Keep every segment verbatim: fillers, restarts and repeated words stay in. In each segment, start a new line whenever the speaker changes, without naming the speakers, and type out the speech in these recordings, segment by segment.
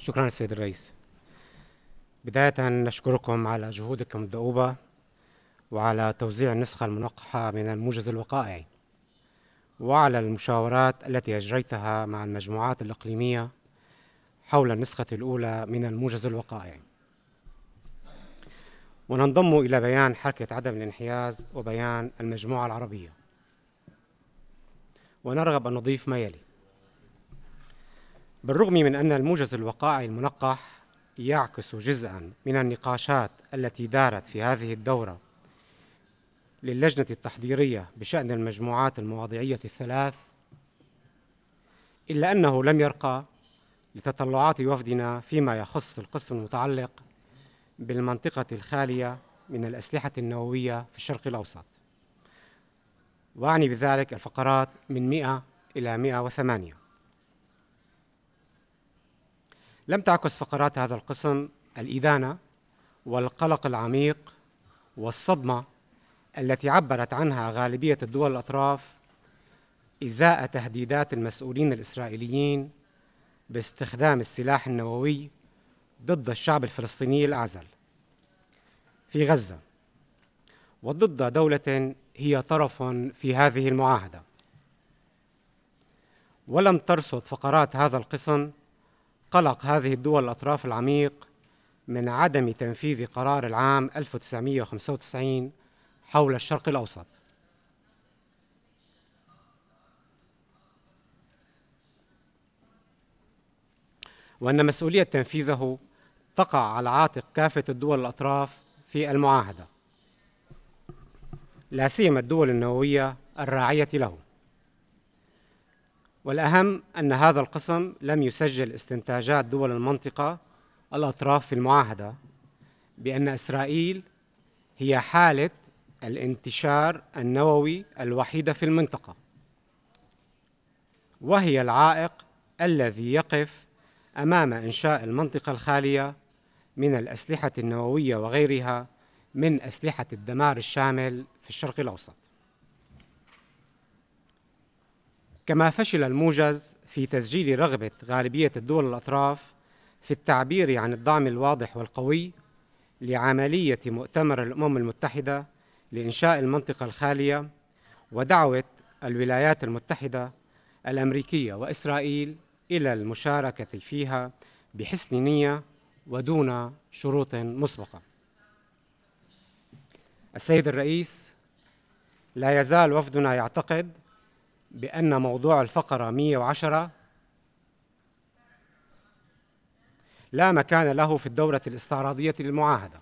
شكرا السيد الرئيس. بداية نشكركم على جهودكم الدؤوبة وعلى توزيع النسخة المنقحة من الموجز الوقائعي، وعلى المشاورات التي أجريتها مع المجموعات الإقليمية حول النسخة الأولى من الموجز الوقائعي. وننضم إلى بيان حركة عدم الانحياز وبيان المجموعة العربية، ونرغب أن نضيف ما يلي. بالرغم من أن الموجز الوقائعي المنقح يعكس جزءا من النقاشات التي دارت في هذه الدورة للجنة التحضيرية بشأن المجموعات المواضيعية الثلاث، إلا أنه لم يرقى لتطلعات وفدنا فيما يخص القسم المتعلق بالمنطقة الخالية من الأسلحة النووية في الشرق الأوسط، وأعني بذلك الفقرات من مئة إلى مئة وثمانية. لم تعكس فقرات هذا القسم الإدانة والقلق العميق والصدمة التي عبرت عنها غالبية الدول الأطراف إزاء تهديدات المسؤولين الإسرائيليين باستخدام السلاح النووي ضد الشعب الفلسطيني الأعزل في غزة، وضد دولة هي طرف في هذه المعاهدة. ولم ترصد فقرات هذا القسم قلق هذه الدول الأطراف العميق من عدم تنفيذ قرار العام ألف وتسعمئة وخمسة وتسعين حول الشرق الأوسط، وأن مسؤولية تنفيذه تقع على عاتق كافة الدول الأطراف في المعاهدة، لا سيما الدول النووية الراعية له. والأهم أن هذا القسم لم يسجل استنتاجات دول المنطقة الأطراف في المعاهدة بأن إسرائيل هي حالة الانتشار النووي الوحيدة في المنطقة، وهي العائق الذي يقف أمام إنشاء المنطقة الخالية من الأسلحة النووية وغيرها من أسلحة الدمار الشامل في الشرق الأوسط. كما فشل الموجز في تسجيل رغبة غالبية الدول الأطراف في التعبير عن الدعم الواضح والقوي لعملية مؤتمر الأمم المتحدة لإنشاء المنطقة الخالية، ودعوة الولايات المتحدة الأمريكية وإسرائيل إلى المشاركة فيها بحسن نية ودون شروط مسبقة. السيد الرئيس، لا يزال وفدنا يعتقد بأن موضوع الفقرة مئة وعشرة لا مكان له في الدورة الاستعراضية للمعاهدة.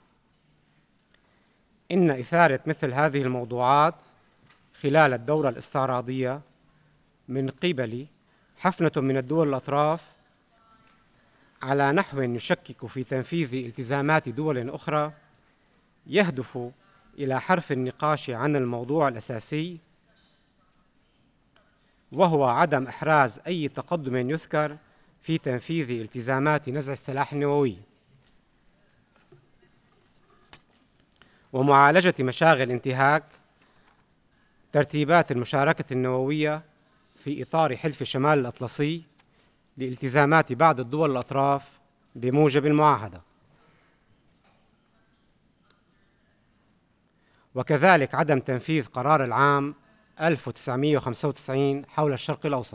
إن إثارة مثل هذه الموضوعات خلال الدورة الاستعراضية من قبل حفنة من الدول الأطراف على نحو يشكك في تنفيذ التزامات دول أخرى يهدف إلى حرف النقاش عن الموضوع الأساسي، وهو عدم إحراز أي تقدم يذكر في تنفيذ التزامات نزع السلاح النووي ومعالجة مشاغل انتهاك ترتيبات المشاركة النووية في إطار حلف شمال الأطلسي لالتزامات بعض الدول الأطراف بموجب المعاهدة، وكذلك عدم تنفيذ قرار العام ألف وتسعمئة وخمسة وتسعين حول الشرق الأوسط.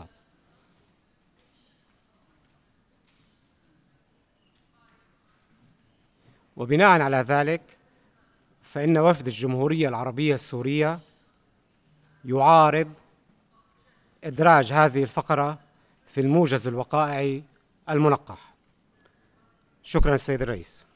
وبناء على ذلك فإن وفد الجمهورية العربية السورية يعارض إدراج هذه الفقرة في الموجز الوقائعي المنقح. شكرا السيد الرئيس.